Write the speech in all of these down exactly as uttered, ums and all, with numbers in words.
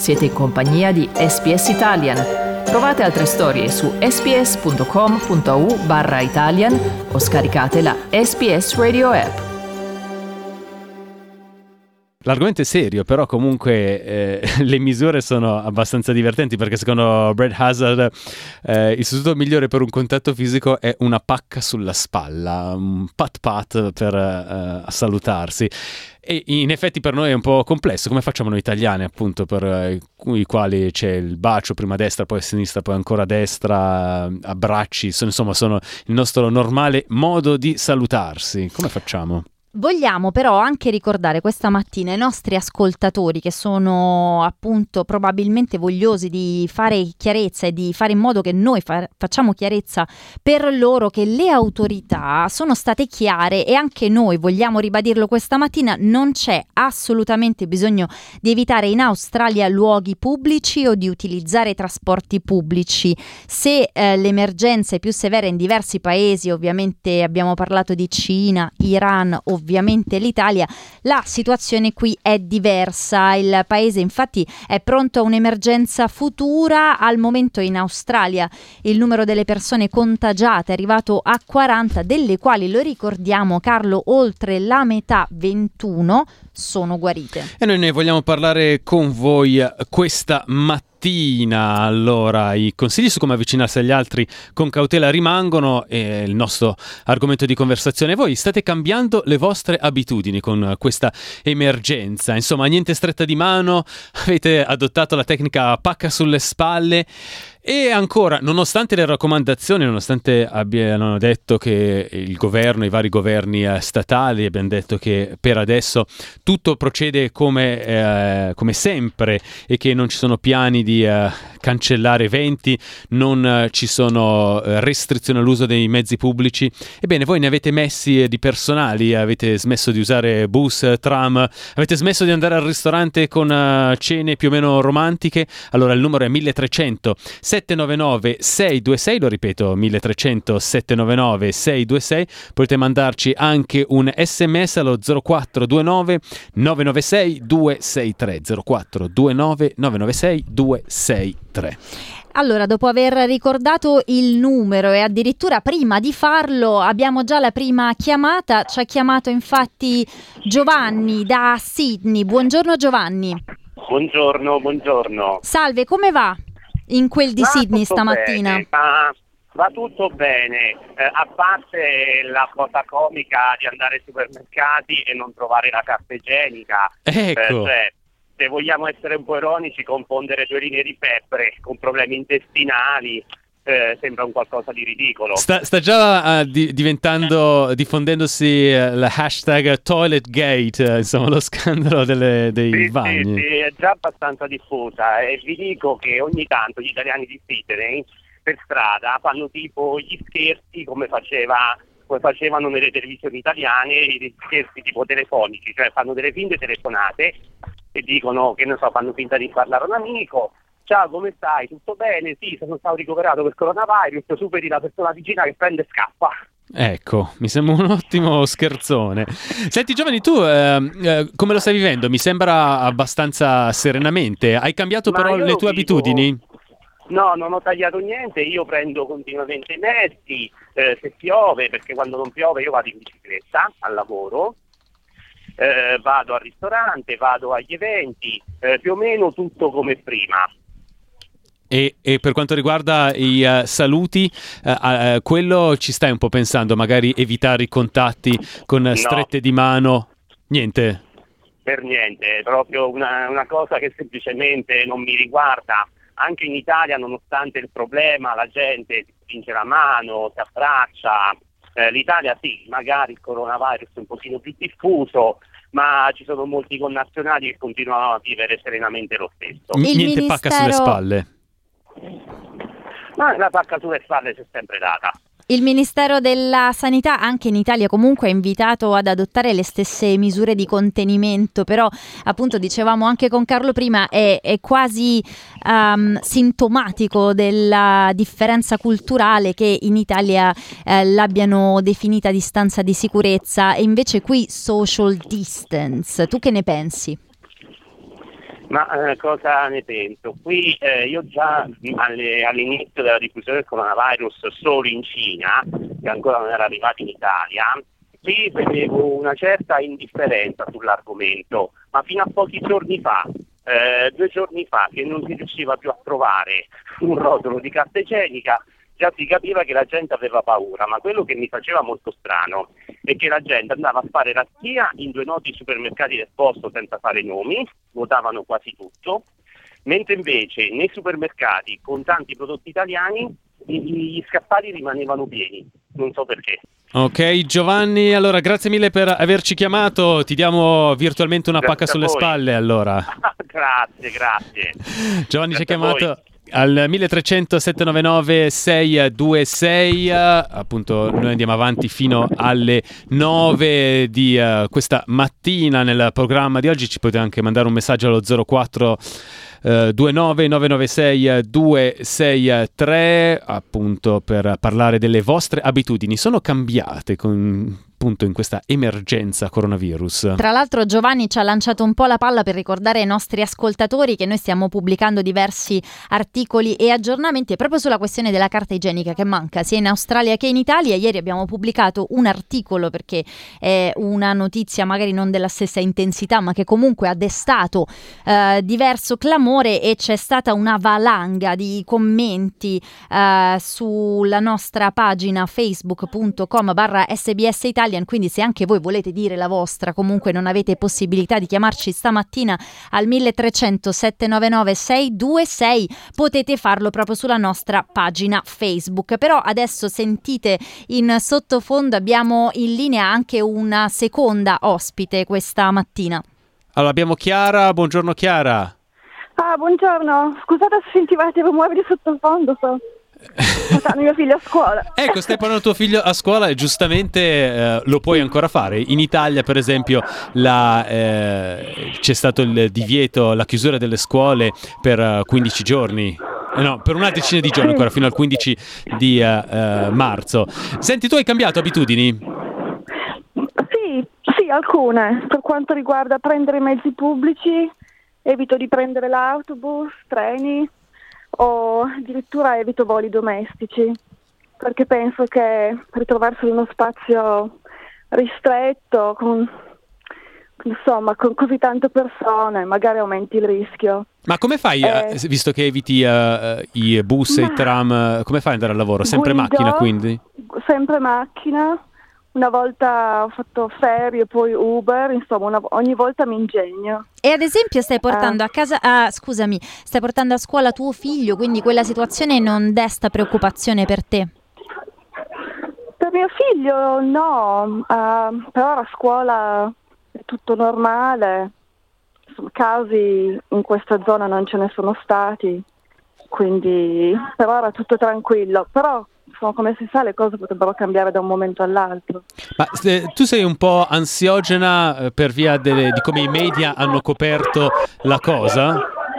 Siete in compagnia di S B S Italian. Trovate altre storie su sbs.com.au barra Italian o scaricate la S B S Radio app. L'argomento è serio, però comunque eh, le misure sono abbastanza divertenti, perché secondo Brad Hazard eh, il sostituto migliore per un contatto fisico è una pacca sulla spalla, un pat pat per eh, salutarsi. E in effetti per noi è un po' complesso. Come facciamo noi italiani, appunto, per eh, i quali c'è il bacio prima a destra, poi a sinistra, poi ancora a destra, abbracci, sono, insomma sono il nostro normale modo di salutarsi. Come facciamo? Vogliamo però anche ricordare questa mattina ai nostri ascoltatori, che sono appunto probabilmente vogliosi di fare chiarezza e di fare in modo che noi fa- facciamo chiarezza per loro, che le autorità sono state chiare, e anche noi vogliamo ribadirlo questa mattina: non c'è assolutamente bisogno di evitare in Australia luoghi pubblici o di utilizzare trasporti pubblici. Se eh, l'emergenza è più severa in diversi paesi, ovviamente abbiamo parlato di Cina, Iran, ovviamente l'Italia, la situazione qui è diversa. Il paese infatti è pronto a un'emergenza futura. Al momento in Australia il numero delle persone contagiate è arrivato a quaranta, delle quali, lo ricordiamo Carlo, oltre la metà, ventuno, sono guarite. E noi ne vogliamo parlare con voi questa mattina. Allora, i consigli su come avvicinarsi agli altri con cautela rimangono, e il nostro argomento di conversazione: voi state cambiando le vostre abitudini con questa emergenza? Insomma, niente stretta di mano, avete adottato la tecnica pacca sulle spalle. E ancora, nonostante le raccomandazioni, nonostante abbiano detto che il governo, i vari governi eh, statali abbiano detto che per adesso tutto procede come, eh, come sempre, e che non ci sono piani di eh, cancellare eventi, non eh, ci sono eh, restrizioni all'uso dei mezzi pubblici, ebbene voi ne avete messi eh, di personali, avete smesso di usare bus, tram, avete smesso di andare al ristorante con eh, cene più o meno romantiche. Allora il numero è milletrecento settecentonovantanove seicentoventisei, lo ripeto, milletrecento settecentonovantanove seicentoventisei. Potete mandarci anche un sms allo zero quattro due nove nove nove sei due sei tre, zero quattro due nove nove nove sei due sei tre. Allora, dopo aver ricordato il numero, e addirittura prima di farlo abbiamo già la prima chiamata, ci ha chiamato infatti Giovanni da Sydney. Buongiorno Giovanni. Buongiorno, buongiorno. Salve, come va in quel di Va Sydney tutto stamattina? Bene, va, va tutto bene, eh, a parte la cosa comica di andare ai supermercati e non trovare la carta igienica. Ecco. Eh, cioè, se vogliamo essere un po' ironici, confondere due linee di peppere con problemi intestinali eh, sembra un qualcosa di ridicolo. Sta, sta già uh, di, diventando, diffondendosi uh, la hashtag ToiletGate, uh, insomma lo scandalo delle, dei sì, bagni. Sì, sì, è già abbastanza diffusa, e vi dico che ogni tanto gli italiani di Sydney per strada fanno tipo gli scherzi come faceva come facevano nelle televisioni italiane, gli scherzi tipo telefonici, cioè fanno delle finte telefonate e dicono, che ne so, fanno finta di parlare a un amico: ciao, come stai? Tutto bene? Sì, sono stato ricoverato per coronavirus, superi la persona vicina che prende e scappa. Ecco, mi sembra un ottimo scherzone. Senti Giovanni, tu eh, eh, come lo stai vivendo? Mi sembra abbastanza serenamente. Hai cambiato Ma però io le lo tue vivo- abitudini? No, non ho tagliato niente, io prendo continuamente i mezzi, eh, se piove, perché quando non piove io vado in bicicletta al lavoro, eh, vado al ristorante, vado agli eventi, eh, più o meno tutto come prima. E, e per quanto riguarda i uh, saluti, uh, uh, quello ci stai un po' pensando, magari evitare i contatti con No. strette di mano? Niente? Per niente, è proprio una, una cosa che semplicemente non mi riguarda. Anche in Italia, nonostante il problema, la gente si stringe la mano, si abbraccia. Eh, L'Italia sì, magari il coronavirus è un pochino più diffuso, ma ci sono molti connazionali che continuano a vivere serenamente lo stesso. M- Il niente ministero- pacca sulle spalle? Ma la pacca sulle spalle c'è sempre data. Il Ministero della Sanità anche in Italia comunque ha invitato ad adottare le stesse misure di contenimento, però appunto dicevamo anche con Carlo prima è, è quasi um, sintomatico della differenza culturale che in Italia eh, l'abbiano definita distanza di sicurezza e invece qui social distance. Tu che ne pensi? Ma eh, cosa ne penso? Qui eh, io già alle, all'inizio della diffusione del coronavirus solo in Cina, che ancora non era arrivato in Italia, qui vedevo una certa indifferenza sull'argomento, ma fino a pochi giorni fa, eh, due giorni fa, che non si riusciva più a trovare un rotolo di carta igienica, già si capiva che la gente aveva paura, ma quello che mi faceva molto strano è che la gente andava a fare razzia in due noti supermercati del posto senza fare nomi, votavano quasi tutto, mentre invece nei supermercati con tanti prodotti italiani gli scaffali rimanevano pieni, non so perché. Ok Giovanni, allora grazie mille per averci chiamato, ti diamo virtualmente una Grazie pacca sulle spalle allora. Grazie, grazie. Giovanni Grazie ci ha chiamato al milletrecento settecentonovantanove seicentoventisei, appunto noi andiamo avanti fino alle nove di uh, questa mattina nel programma di oggi. Ci potete anche mandare un messaggio allo zero quattro due nove nove nove sei due sei tre appunto per parlare delle vostre abitudini. Sono cambiate con appunto in questa emergenza coronavirus. Tra l'altro Giovanni ci ha lanciato un po' la palla per ricordare ai nostri ascoltatori che noi stiamo pubblicando diversi articoli e aggiornamenti proprio sulla questione della carta igienica che manca sia in Australia che in Italia. Ieri abbiamo pubblicato un articolo perché è una notizia magari non della stessa intensità ma che comunque ha destato eh, diverso clamore e c'è stata una valanga di commenti eh, sulla nostra pagina facebook punto com barra sbs Italia. Quindi se anche voi volete dire la vostra, comunque non avete possibilità di chiamarci stamattina al milletrecento settecentonovantanove seicentoventisei, potete farlo proprio sulla nostra pagina Facebook. Però adesso sentite in sottofondo abbiamo in linea anche una seconda ospite questa mattina. Allora abbiamo Chiara, buongiorno Chiara. Ah, buongiorno, scusate se sentivate i rumori di sottofondo, so. Portando mio figlio a scuola. Ecco, stai portando tuo figlio a scuola e giustamente eh, lo puoi ancora fare. In Italia, per esempio, la, eh, c'è stato il divieto, la chiusura delle scuole per quindici giorni. Eh, no, per una decina di giorni ancora, fino al quindici di eh, eh, marzo. Senti, tu hai cambiato abitudini? Sì, sì, alcune. Per quanto riguarda prendere i mezzi pubblici, evito di prendere l'autobus, treni, o addirittura evito voli domestici, perché penso che ritrovarsi in uno spazio ristretto con, insomma, con così tante persone magari aumenti il rischio. Ma come fai, eh, visto che eviti uh, i bus e i tram, come fai ad andare al lavoro? Sempre guido, macchina quindi? Sempre macchina. Una volta ho fatto ferie, poi Uber, insomma una, ogni volta mi ingegno. E ad esempio stai portando eh. a casa, ah, scusami, stai portando a scuola tuo figlio, quindi quella situazione non desta preoccupazione per te? Per mio figlio no, uh, però a scuola è tutto normale, insomma, casi in questa zona non ce ne sono stati, quindi per ora tutto tranquillo, però come si sa le cose potrebbero cambiare da un momento all'altro. Ma se, tu sei un po' ansiogena eh, per via delle, di come i media hanno coperto la cosa?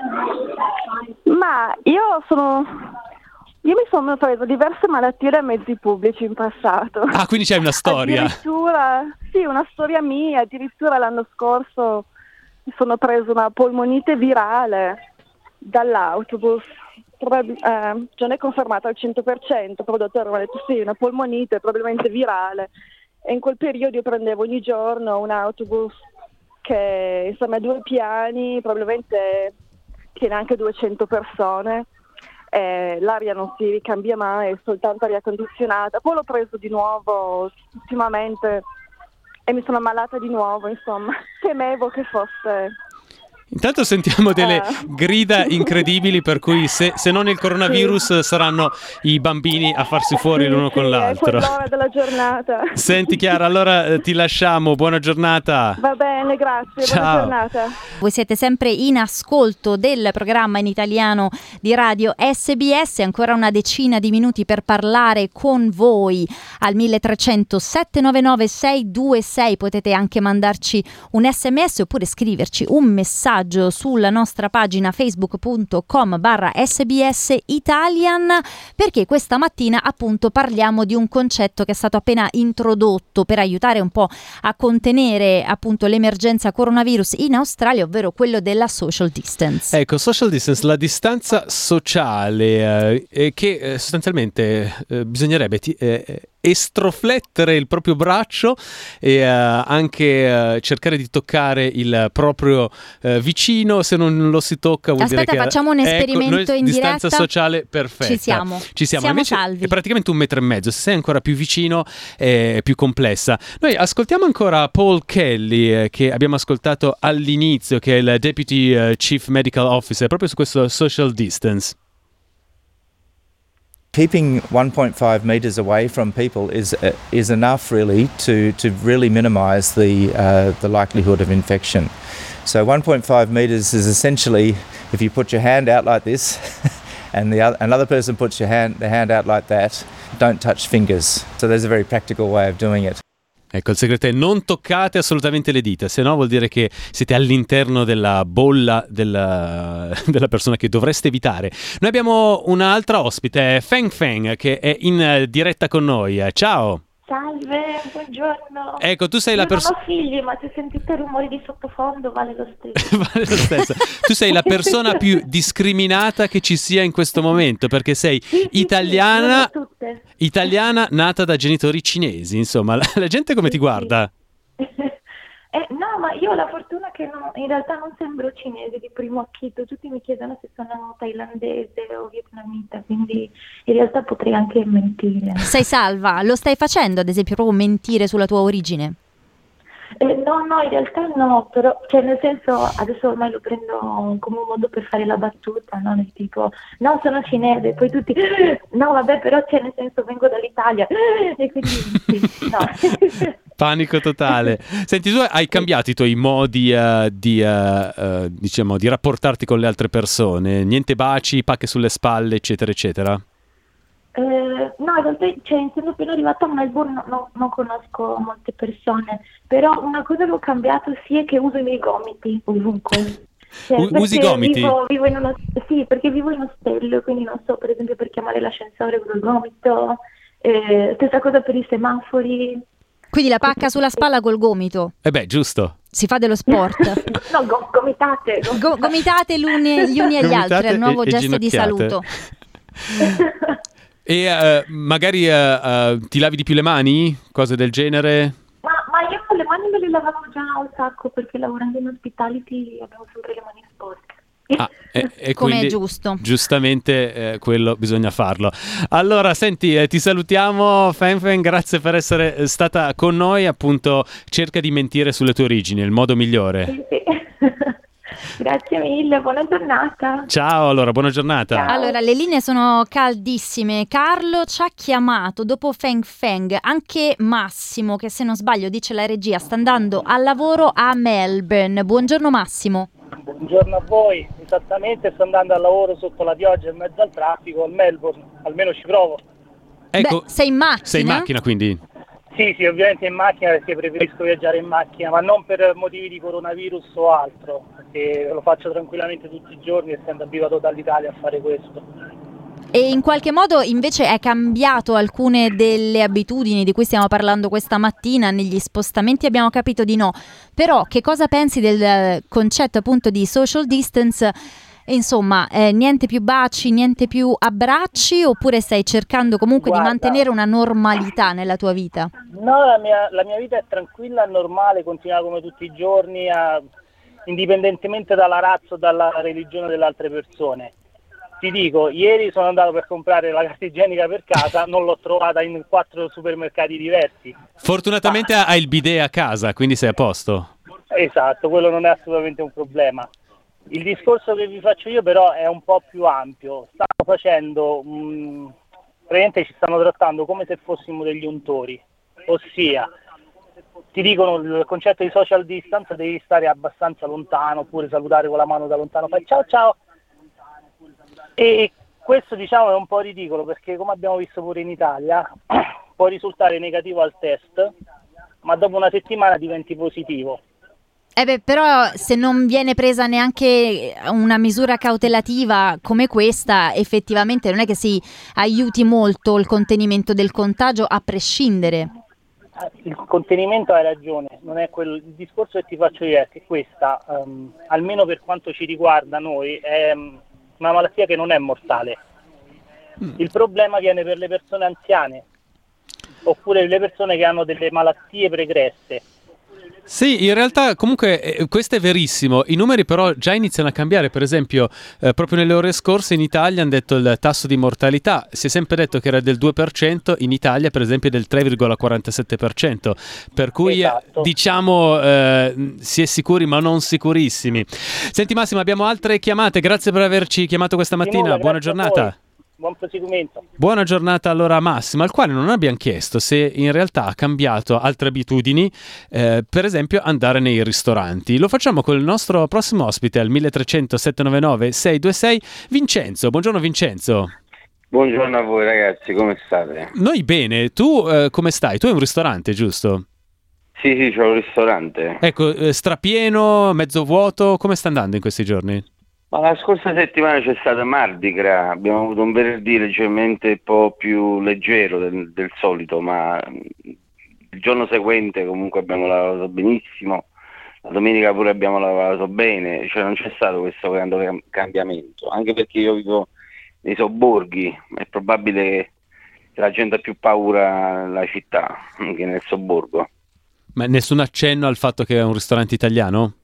Ma io sono io mi sono preso diverse malattie dai mezzi pubblici in passato. Ah, quindi c'hai una storia? Addirittura, sì, una storia mia, addirittura l'anno scorso mi sono preso una polmonite virale dall'autobus. Eh, non è confermata al cento per cento, però il dottore mi ha detto sì, una polmonite probabilmente virale, e in quel periodo io prendevo ogni giorno un autobus che insomma ha due piani, probabilmente tiene anche duecento persone, eh, l'aria non si ricambia mai, è soltanto aria condizionata. Poi l'ho preso di nuovo ultimamente e mi sono ammalata di nuovo, insomma temevo che fosse... Intanto sentiamo delle grida incredibili, per cui se, se non il coronavirus sì. saranno i bambini a farsi fuori sì, l'uno sì, con l'altro. È quell'ora della giornata. Senti Chiara, allora eh, ti lasciamo, buona giornata. Va bene, grazie, ciao. Buona giornata. Voi siete sempre in ascolto del programma in italiano di Radio S B S, ancora una decina di minuti per parlare con voi al milletrecento settecentonovantanove seicentoventisei, potete anche mandarci un sms oppure scriverci un messaggio messaggio sulla nostra pagina facebook punto com barra sbs Italian, perché questa mattina appunto parliamo di un concetto che è stato appena introdotto per aiutare un po' a contenere appunto l'emergenza coronavirus in Australia, ovvero quello della social distance. Ecco, social distance, la distanza sociale eh, che eh, sostanzialmente eh, bisognerebbe ti, eh, estroflettere il proprio braccio e eh, anche eh, cercare di toccare il proprio eh, vicino. Se non lo si tocca vuol Aspetta, dire che facciamo un esperimento ecco, noi, in distanza diretta. sociale perfetta. Ci siamo, Ci siamo. siamo Invece salvi. è praticamente un metro e mezzo. Se sei ancora più vicino è più complessa. Noi ascoltiamo ancora Paul Kelly eh, che abbiamo ascoltato all'inizio, che è il Deputy uh, Chief Medical Officer, proprio su questo social distance. Keeping one point five meters away from people is uh, is enough really to to really minimize the uh, the likelihood of infection. So one point five meters is essentially if you put your hand out like this and the other, another person puts your hand the hand out like that, don't touch fingers. So there's a very practical way of doing it. Ecco, il segreto è non toccate assolutamente le dita, se no vuol dire che siete all'interno della bolla della, della persona che dovreste evitare. Noi abbiamo un'altra ospite, Feng Feng, che è in diretta con noi. Ciao! Salve, buongiorno. Ecco, tu sei la Io non persona... ho figli, ma se sentite rumori di sottofondo vale lo stesso. Vale lo stesso. Tu sei la persona più discriminata che ci sia in questo momento, perché sei Sì, sì, italiana, sì, tutte. italiana nata da genitori cinesi, insomma, la, la gente come Sì, ti guarda? sì. Eh, no, ma io ho la fortuna che no, in realtà non sembro cinese di primo acchito, tutti mi chiedono se sono thailandese o vietnamita, quindi in realtà potrei anche mentire. Sei salva, lo stai facendo ad esempio proprio mentire sulla tua origine? Eh, no, no, in realtà no, però, cioè nel senso, adesso ormai lo prendo come un modo per fare la battuta, no? Nel tipo, no, sono cinese, poi tutti, no, vabbè, però, cioè nel senso, vengo dall'Italia, e quindi, sì, no. Panico totale. Senti, tu hai cambiato i tuoi modi uh, di, uh, uh, diciamo, di rapportarti con le altre persone? Niente baci, pacche sulle spalle, eccetera, eccetera? Eh, no, in realtà, cioè, essendo appena arrivata a Melbourne no, no, non conosco molte persone, però una cosa che ho cambiato sì è che uso i miei gomiti ovunque. Cioè, U- usi i perché gomiti? Vivo, vivo in uno, sì, perché vivo in ostello, quindi non so, per esempio per chiamare l'ascensore con il gomito, eh, stessa cosa per i semafori. Quindi la pacca sulla spalla col gomito. Eh beh, giusto. Si fa dello sport. No, go- gomitate. Go- gomitate gli uni, gli uni agli Gomitate altri, è il nuovo e- e gesto di ginocchiate. saluto. E uh, magari uh, uh, ti lavi di più le mani? Cose del genere? Ma, ma io le mani me le lavavo già un sacco perché lavorando in hospitality abbiamo sempre le mani sporche. Ah, e, e Come è quindi giusto. giustamente eh, quello bisogna farlo. Allora, senti, eh, ti salutiamo Fen Fen, grazie per essere stata con noi. Appunto, cerca di mentire sulle tue origini, è il modo migliore. Sì, sì. Grazie mille, buona giornata. Ciao, allora, buona giornata. Ciao. Allora, le linee sono caldissime. Carlo ci ha chiamato dopo Feng Feng, anche Massimo, che se non sbaglio, dice la regia, sta andando al lavoro a Melbourne. Buongiorno Massimo. Buongiorno a voi, esattamente sto andando al lavoro sotto la pioggia in mezzo al traffico a Melbourne, almeno ci provo. Ecco, Beh, sei in macchina? sei in macchina quindi? Sì, sì, ovviamente in macchina perché preferisco viaggiare in macchina, ma non per motivi di coronavirus o altro, perché lo faccio tranquillamente tutti i giorni essendo abituato dall'Italia a fare questo. E in qualche modo invece hai cambiato alcune delle abitudini di cui stiamo parlando questa mattina, negli spostamenti abbiamo capito di no, però che cosa pensi del concetto appunto di social distance? Insomma, eh, niente più baci, niente più abbracci, oppure stai cercando comunque Guarda, di mantenere una normalità nella tua vita? No, la mia, la mia vita è tranquilla, normale, continua come tutti i giorni, a, indipendentemente dalla razza o dalla religione delle altre persone. Ti dico, ieri sono andato per comprare la carta igienica per casa, non l'ho trovata in quattro supermercati diversi. Fortunatamente ah. hai il bidet a casa, quindi sei a posto. Esatto, quello non è assolutamente un problema. Il discorso che vi faccio io però è un po' più ampio. Stanno facendo, mh, praticamente ci stanno trattando come se fossimo degli untori, ossia ti dicono il concetto di social distance, devi stare abbastanza lontano, oppure salutare con la mano da lontano, fai ciao ciao. E questo diciamo è un po' ridicolo perché come abbiamo visto pure in Italia può risultare negativo al test, ma dopo una settimana diventi positivo. Eh beh, però se non viene presa neanche una misura cautelativa come questa, effettivamente non è che si aiuti molto il contenimento del contagio a prescindere. Il contenimento, hai ragione, non è quello. Il discorso che ti faccio io è che questa, um, almeno per quanto ci riguarda noi, è um, una malattia che non è mortale. Il problema viene per le persone anziane, oppure le persone che hanno delle malattie pregresse. Sì, in realtà comunque eh, questo è verissimo, i numeri però già iniziano a cambiare, per esempio eh, proprio nelle ore scorse in Italia hanno detto il tasso di mortalità, si è sempre detto che era del due per cento, in Italia per esempio è del tre virgola quarantasette per cento, per cui esatto. diciamo eh, si è sicuri ma non sicurissimi. Senti Massimo, abbiamo altre chiamate, grazie per averci chiamato questa mattina, nulla, buona giornata. Buon proseguimento. Buona giornata allora a Massimo, al quale non abbiamo chiesto se in realtà ha cambiato altre abitudini, eh, per esempio andare nei ristoranti. Lo facciamo con il nostro prossimo ospite al milletrecento settecentonovantanove sei due sei, Vincenzo. Buongiorno Vincenzo. Buongiorno a voi ragazzi, come state? Noi bene, tu eh, come stai? Tu hai un ristorante, giusto? Sì, sì, c'ho un ristorante. Ecco, eh, strapieno, mezzo vuoto, come sta andando in questi giorni? Ma la scorsa settimana c'è stata Mardi Gras, abbiamo avuto un venerdì leggermente un po' più leggero del, del solito, ma il giorno seguente comunque abbiamo lavorato benissimo, la domenica pure abbiamo lavorato bene, cioè non c'è stato questo grande cambiamento, anche perché io vivo nei sobborghi, è probabile che la gente ha più paura nella città che nel sobborgo. Ma nessun accenno al fatto che è un ristorante italiano?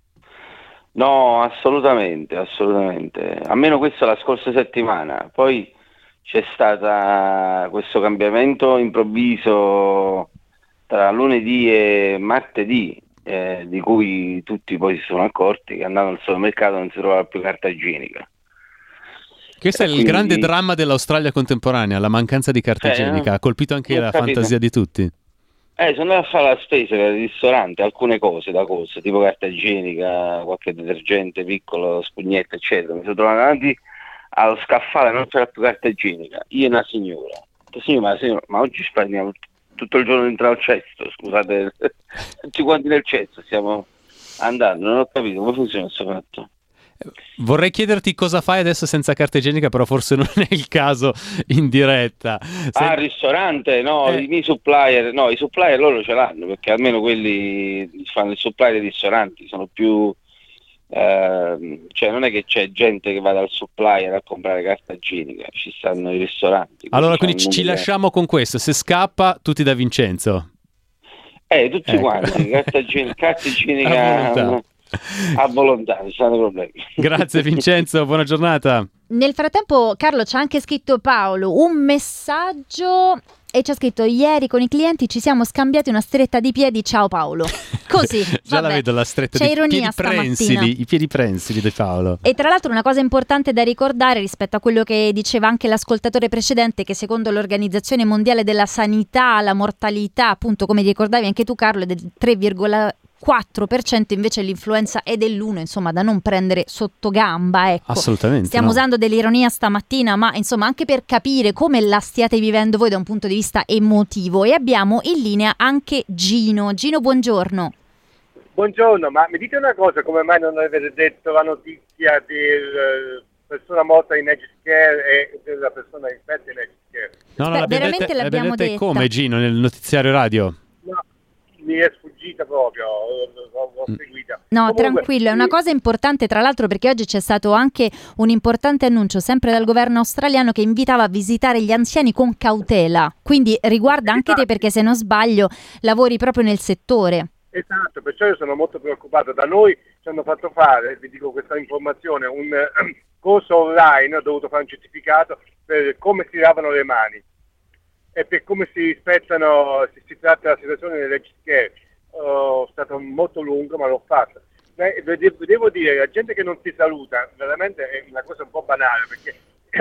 No, assolutamente, assolutamente. Almeno questa la scorsa settimana. Poi c'è stato questo cambiamento improvviso tra lunedì e martedì, eh, di cui tutti poi si sono accorti che andando al supermercato non si trovava più carta igienica. Questo e è il quindi... grande dramma dell'Australia contemporanea, la mancanza di carta eh, igienica. Ha colpito anche la capito. fantasia di tutti. Eh, sono andato a fare la spesa per il ristorante, alcune cose da cose, tipo carta igienica, qualche detergente piccolo, spugnetta, eccetera. Mi sono trovato davanti allo scaffale, non c'era più carta igienica. Io e una signora. Ho detto, signora, ma, signora, ma oggi spariamo tutto il giorno dentro al cesto, scusate, tutti quanti nel cesto stiamo andando, non ho capito come funziona questo fatto. Vorrei chiederti cosa fai adesso senza carta igienica, però forse non è il caso in diretta. Se... Ah, al ristorante? No, eh. i miei supplier, no, i supplier loro ce l'hanno, perché almeno quelli fanno il supplier dei ristoranti, sono più, eh, cioè non è che c'è gente che va dal supplier a comprare carta igienica, ci stanno i ristoranti. Allora, quindi ci, ci lasciamo con questo, se scappa tutti da Vincenzo. Eh, tutti ecco. quanti, carta igienica, carta igienica... A volontà, non ci sono problemi. Grazie Vincenzo, buona giornata. Nel frattempo Carlo ci ha anche scritto Paolo un messaggio e ci ha scritto: ieri con i clienti ci siamo scambiati una stretta di piedi, ciao Paolo. Così, già vabbè. La vedo la stretta C'è di ironia piedi prensili, i piedi prensili di Paolo. E tra l'altro una cosa importante da ricordare rispetto a quello che diceva anche l'ascoltatore precedente, che secondo l'Organizzazione Mondiale della Sanità la mortalità, appunto come ricordavi anche tu Carlo, è del tre virgola quattro per cento, invece l'influenza è dell'uno, insomma da non prendere sotto gamba, ecco. Assolutamente. Stiamo no. usando dell'ironia stamattina, ma insomma anche per capire come la stiate vivendo voi da un punto di vista emotivo. E abbiamo in linea anche Gino. Gino, buongiorno. Buongiorno, ma mi dite una cosa, come mai non avete detto la notizia della persona morta in aged care e della persona infetta in aged care? No, no, Beh, l'abbiamo veramente detta, l'abbiamo l'abbiamo detta detta. come Gino nel notiziario radio? No, mi è sfuggita proprio, l'ho, l'ho seguita. No, Comunque, tranquillo, è una cosa importante tra l'altro, perché oggi c'è stato anche un importante annuncio sempre dal governo australiano che invitava a visitare gli anziani con cautela, quindi riguarda anche te perché se non sbaglio lavori proprio nel settore. Esatto, perciò io sono molto preoccupato. Da noi ci hanno fatto fare, vi dico questa informazione, un eh, corso online, ho dovuto fare un certificato per come si lavano le mani e per come si rispettano, se si tratta della situazione dell'aged care. Oh, è stato molto lungo, ma l'ho fatto. Beh, devo dire, la gente che non si saluta veramente è una cosa un po' banale, perché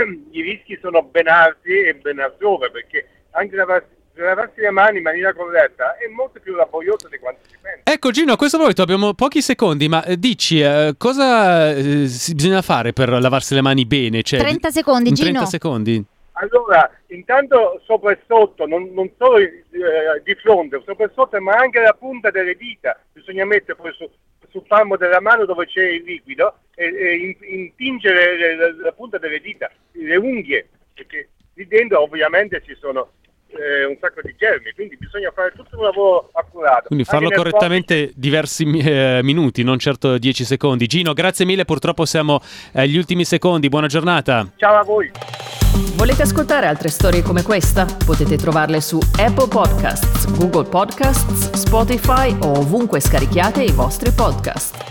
i rischi sono ben alti e ben altrove, perché anche lavarsi, lavarsi le mani in maniera corretta è molto più laborioso di quanto si pensa. Ecco Gino, a questo proposito abbiamo pochi secondi, ma eh, dici eh, cosa eh, si bisogna fare per lavarsi le mani bene? Cioè, trenta secondi, in Gino. trenta secondi? Allora, intanto sopra e sotto, non, non solo eh, di fronte, sopra e sotto, ma anche la punta delle dita, bisogna mettere poi su, sul palmo della mano dove c'è il liquido e, e intingere la, la punta delle dita, le unghie, perché lì dentro ovviamente ci sono eh, un sacco di germi, quindi bisogna fare tutto un lavoro accurato. Quindi farlo correttamente proprio... diversi eh, minuti, non certo dieci secondi. Gino, grazie mille, purtroppo siamo agli ultimi secondi, buona giornata. Ciao a voi. Volete ascoltare altre storie come questa? Potete trovarle su Apple Podcasts, Google Podcasts, Spotify o ovunque scarichiate i vostri podcast.